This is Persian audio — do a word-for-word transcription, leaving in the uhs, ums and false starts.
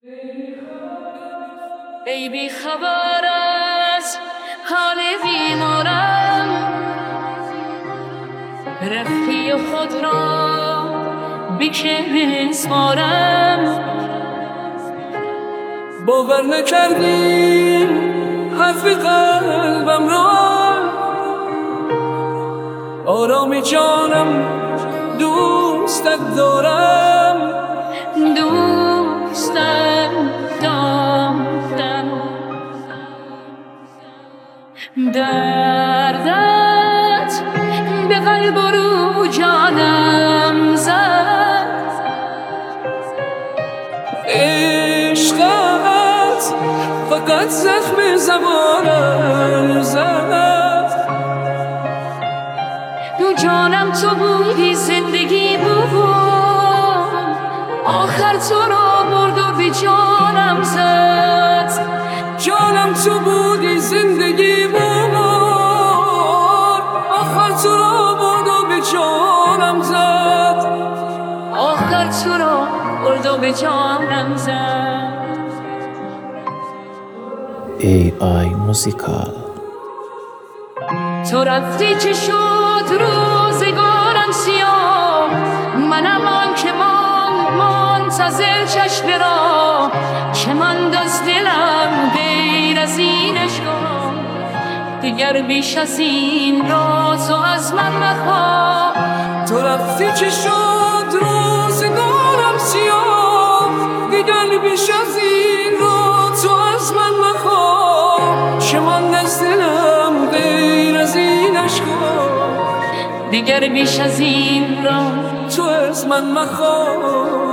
ای بی خبر از حال بیمارم، رفتی و خود را بی که بسپارم. باور نکردی حرف قلبم را، آرامی جانم دوستت دارم. دوستت دارم، دردت به قلب و رو جانم زد. عشقت فقط زخم زبانم زد. دو جانم تو بودی، زندگی بود، آخر تو را برد و به جانم زد. جانم تو بودی، زندگی بود، آخر تو را برد و به جانم زد. آخر تو را برد و به جانم زد. ای آی موزیکال. تو رفتی چه شد روزگارم سیاه، منم آن که مان منتظر چشم را، که ماند از دلم غیر از این عشقا. دیگر بیش از این را تو از من مخواه. تو رفتی چه شد روزگارم سیاه، دیگر بیش از این را تو از من مخواه. چه ماند از دلم غیر از این عشقا. دیگر بیش از این را تو از من مخواه.